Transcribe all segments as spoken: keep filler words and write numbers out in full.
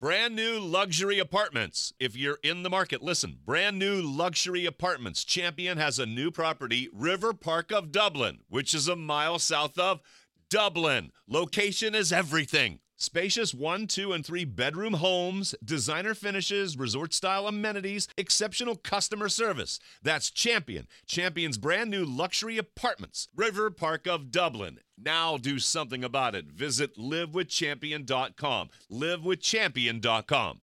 Brand new luxury apartments. If you're in the market, listen. Brand new luxury apartments. Champion has a new property, River Park of Dublin, which is a mile south of Dublin. Location is everything. Spacious one, two, and three bedroom homes, designer finishes, resort-style amenities, exceptional customer service. That's Champion. Champion's brand new luxury apartments. River Park of Dublin. Now do something about it. Visit live with champion dot com. live with champion dot com.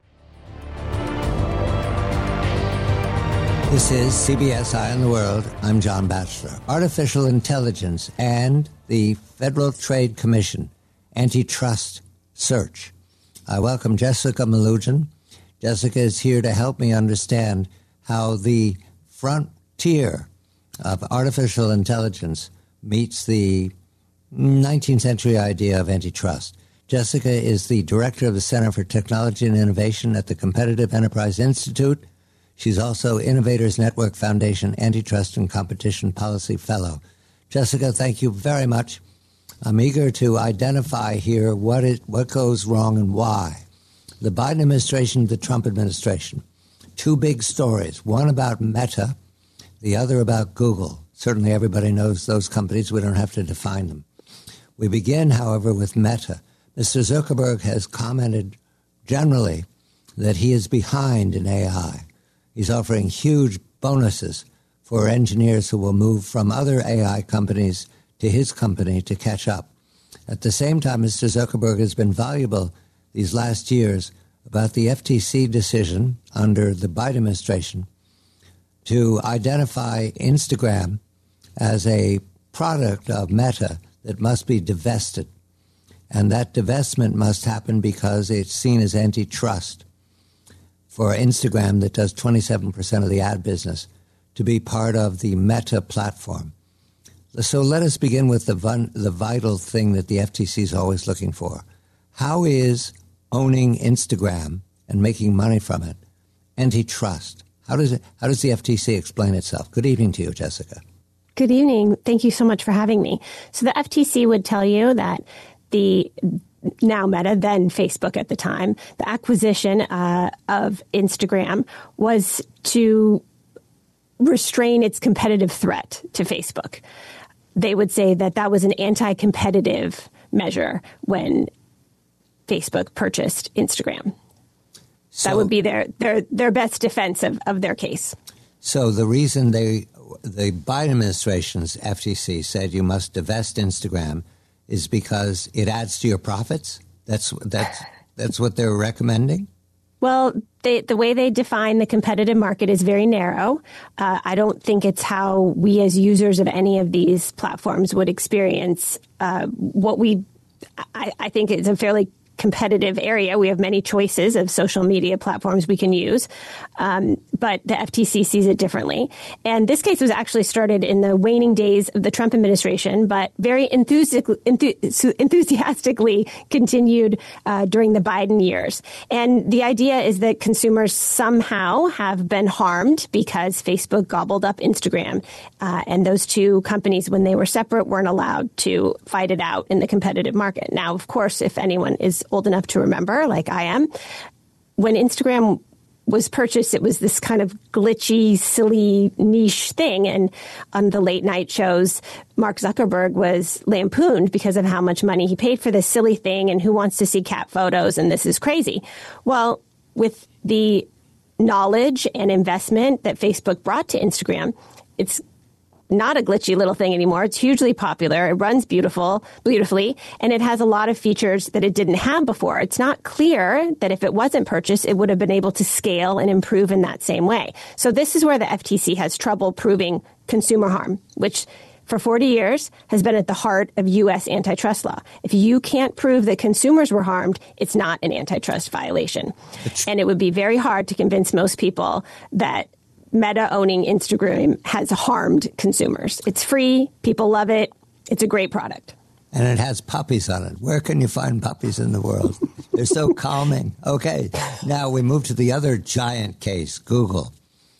This is C B S Eye on the World. I'm John Batchelor. Artificial intelligence and the Federal Trade Commission antitrust search. I welcome Jessica Malugin. Jessica is here to help me understand how the frontier of artificial intelligence meets the nineteenth century idea of antitrust. Jessica is the director of the Center for Technology and Innovation at the Competitive Enterprise Institute. She's also Innovators Network Foundation Antitrust and Competition Policy Fellow. Jessica, thank you very much. I'm eager to identify here what it what goes wrong and why. The Biden administration, the Trump administration. Two big stories, one about Meta, the other about Google. Certainly everybody knows those companies. We don't have to define them. We begin, however, with Meta. Mister Zuckerberg has commented generally that he is behind in A I. He's offering huge bonuses for engineers who will move from other A I companies to his company to catch up. At the same time, Mister Zuckerberg has been valuable these last years about the F T C decision under the Biden administration to identify Instagram as a product of Meta that must be divested. And that divestment must happen because it's seen as antitrust for Instagram, that does twenty-seven percent of the ad business, to be part of the Meta platform. So let us begin with the vun- the vital thing that the F T C is always looking for. How is owning Instagram and making money from it antitrust? How does it? How does the F T C explain itself? Good evening to you, Jessica. Good evening. Thank you so much for having me. So the F T C would tell you that the now Meta, then Facebook at the time, the acquisition uh, of Instagram was to restrain its competitive threat to Facebook. They would say that that was an anti-competitive measure when Facebook purchased Instagram. So, that would be their their their best defense of, of their case. So the reason they the Biden administration's F T C said you must divest Instagram is because it adds to your profits? That's that's that's what they're recommending? Well, they, the way they define the competitive market is very narrow. Uh, I don't think it's how we as users of any of these platforms would experience uh, what we, I, I think it's a fairly competitive area. We have many choices of social media platforms we can use, um, but the F T C sees it differently. And this case was actually started in the waning days of the Trump administration, but very enthusi- enthu- enthusiastically continued uh, during the Biden years. And the idea is that consumers somehow have been harmed because Facebook gobbled up Instagram. Uh, and those two companies, when they were separate, weren't allowed to fight it out in the competitive market. Now, of course, if anyone is old enough to remember, like I am, when Instagram was purchased, it was this kind of glitchy, silly niche thing. And on the late night shows, Mark Zuckerberg was lampooned because of how much money he paid for this silly thing and who wants to see cat photos and this is crazy. Well, with the knowledge and investment that Facebook brought to Instagram, it's not a glitchy little thing anymore. It's hugely popular. It runs beautiful, beautifully, and it has a lot of features that it didn't have before. It's not clear that if it wasn't purchased, it would have been able to scale and improve in that same way. So this is where the F T C has trouble proving consumer harm, which for forty years has been at the heart of U S antitrust law. If you can't prove that consumers were harmed, it's not an antitrust violation. It's- and it would be very hard to convince most people that Meta owning Instagram has harmed consumers. It's free. People love it. It's a great product. And it has puppies on it. Where can you find puppies in the world? They're so calming. Okay. Now we move to the other giant case, Google.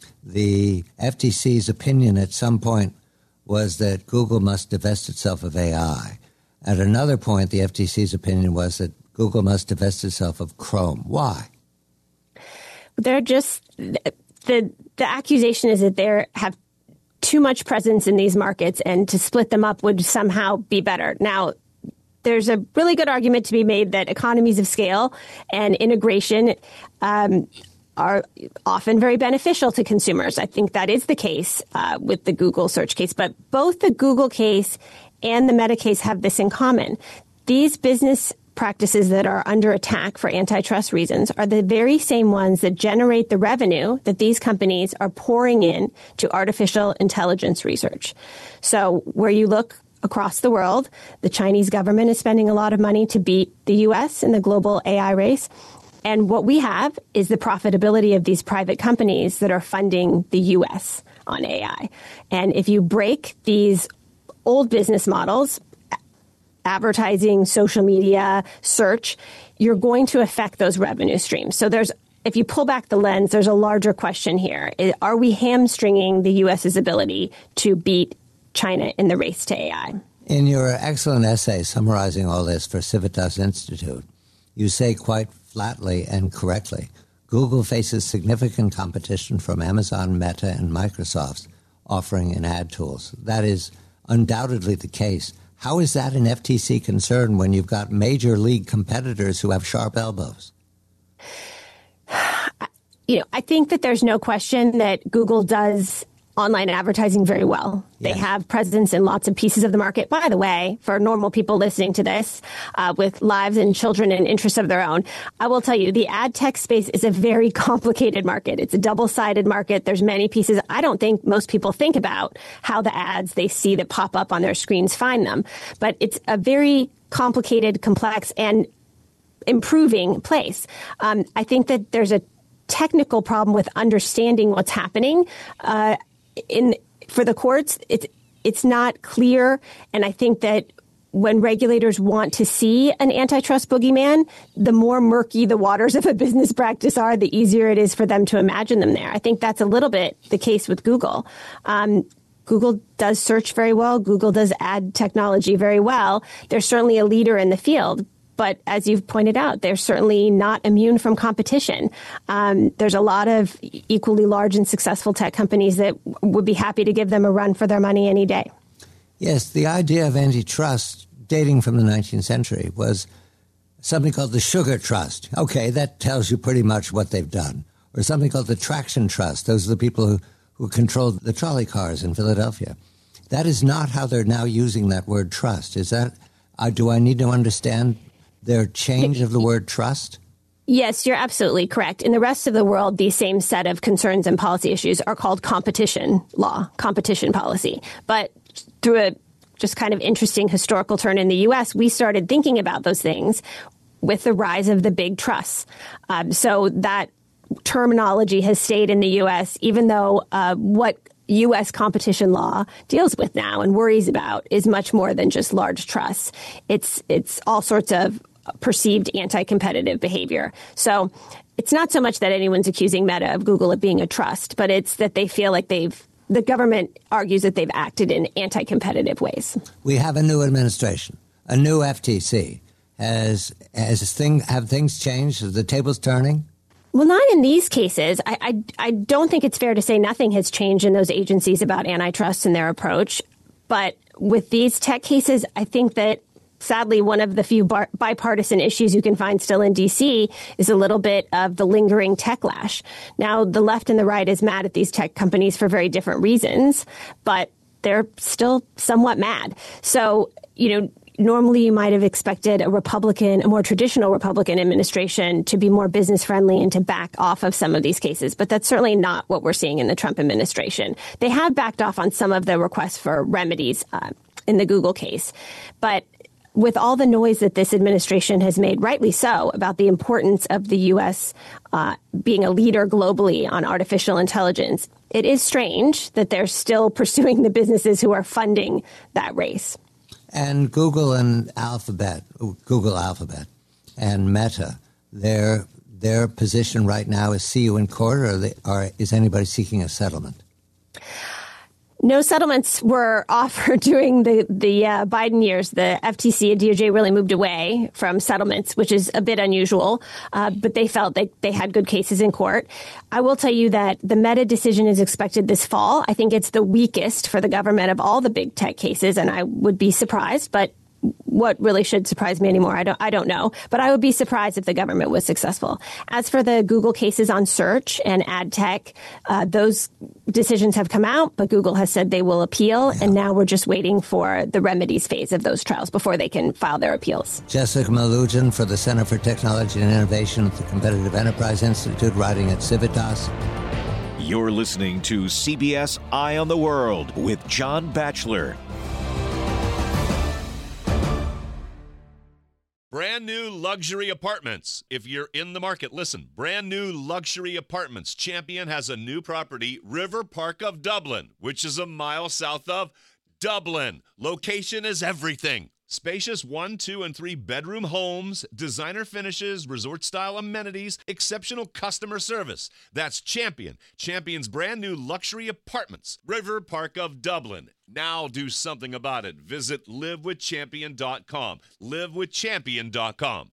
The F T C's opinion at some point was that Google must divest itself of A I. At another point, the F T C's opinion was that Google must divest itself of Chrome. Why? They're just the the accusation is that they have too much presence in these markets, and to split them up would somehow be better. Now, there's a really good argument to be made that economies of scale and integration um, are often very beneficial to consumers. I think that is the case uh, with the Google search case. But both the Google case and the Meta case have this in common. These business practices that are under attack for antitrust reasons are the very same ones that generate the revenue that these companies are pouring in to artificial intelligence research. So where you look across the world, the Chinese government is spending a lot of money to beat the U S in the global A I race. And what we have is the profitability of these private companies that are funding the U S on A I. And if you break these old business models, advertising, social media, search, you're going to affect those revenue streams. So there's, if you pull back the lens, there's a larger question here. Are we hamstringing the U S's ability to beat China in the race to A I? In your excellent essay summarizing all this for Civitas Institute, you say quite flatly and correctly, Google faces significant competition from Amazon, Meta, and Microsoft's offering and ad tools. That is undoubtedly the case. How is that an F T C concern when you've got major league competitors who have sharp elbows? You know, I think that there's no question that Google does online advertising very well. Yes. They have presence in lots of pieces of the market. By the way, for normal people listening to this, uh, with lives and children and interests of their own, I will tell you the ad tech space is a very complicated market. It's a double-sided market. There's many pieces. I don't think most people think about how the ads they see that pop up on their screens find them. But it's a very complicated, complex, and improving place. Um, I think that there's a technical problem with understanding what's happening. Uh, In for the courts, it's it's not clear, and I think that when regulators want to see an antitrust boogeyman, the more murky the waters of a business practice are, the easier it is for them to imagine them there. I think that's a little bit the case with Google. Um, Google does search very well. Google does ad technology very well. They're certainly a leader in the field. But as you've pointed out, they're certainly not immune from competition. Um, there's a lot of equally large and successful tech companies that would be happy to give them a run for their money any day. Yes, the idea of antitrust dating from the nineteenth century was something called the Sugar Trust. Okay, that tells you pretty much what they've done. Or something called the Traction Trust. Those are the people who, who controlled the trolley cars in Philadelphia. That is not how they're now using that word trust. Is that, uh, do I need to understand their change of the word trust? Yes, you're absolutely correct. In the rest of the world, these same set of concerns and policy issues are called competition law, competition policy. But through a just kind of interesting historical turn in the U S, we started thinking about those things with the rise of the big trusts. Um, so that terminology has stayed in the U S, even though uh, what U S competition law deals with now and worries about is much more than just large trusts. It's it's all sorts of perceived anti-competitive behavior. So it's not so much that anyone's accusing Meta of Google of being a trust, but it's that they feel like they've, the government argues that they've acted in anti-competitive ways. We have a new administration, a new F T C. Has, has thing, have things changed? Is the tables turning? Well, not in these cases. I, I, I don't think it's fair to say nothing has changed in those agencies about antitrust and their approach. But with these tech cases, I think that sadly, one of the few bar- bipartisan issues you can find still in D C is a little bit of the lingering techlash. Now, the left and the right is mad at these tech companies for very different reasons, but they're still somewhat mad. So, you know, normally you might have expected a Republican, a more traditional Republican administration to be more business friendly and to back off of some of these cases. But that's certainly not what we're seeing in the Trump administration. They have backed off on some of the requests for remedies uh, in the Google case. But with all the noise that this administration has made, rightly so, about the importance of the U S uh, being a leader globally on artificial intelligence, it is strange that they're still pursuing the businesses who are funding that race. And Google and Alphabet, Google Alphabet and Meta, their their position right now is see you in court, or, they, or is anybody seeking a settlement? No settlements were offered during the, the uh, Biden years. The F T C and D O J really moved away from settlements, which is a bit unusual, uh, but they felt they, they had good cases in court. I will tell you that the Meta decision is expected this fall. I think it's the weakest for the government of all the big tech cases, and I would be surprised, but what really should surprise me anymore, I don't I don't know. But I would be surprised if the government was successful. As for the Google cases on search and ad tech, uh, those decisions have come out, but Google has said they will appeal. Yeah. And now we're just waiting for the remedies phase of those trials before they can file their appeals. Jessica Malugin for the Center for Technology and Innovation at the Competitive Enterprise Institute, writing at Civitas. You're listening to C B S Eye on the World with John Batchelor. Brand new luxury apartments. If you're in the market, listen. Brand new luxury apartments. Champion has a new property, River Park of Dublin, which is a mile south of Dublin. Location is everything. Spacious one, two, and three bedroom homes, designer finishes, resort-style amenities, exceptional customer service. That's Champion. Champion's brand new luxury apartments, River Park of Dublin. Now do something about it. Visit live with champion dot com. live with champion dot com.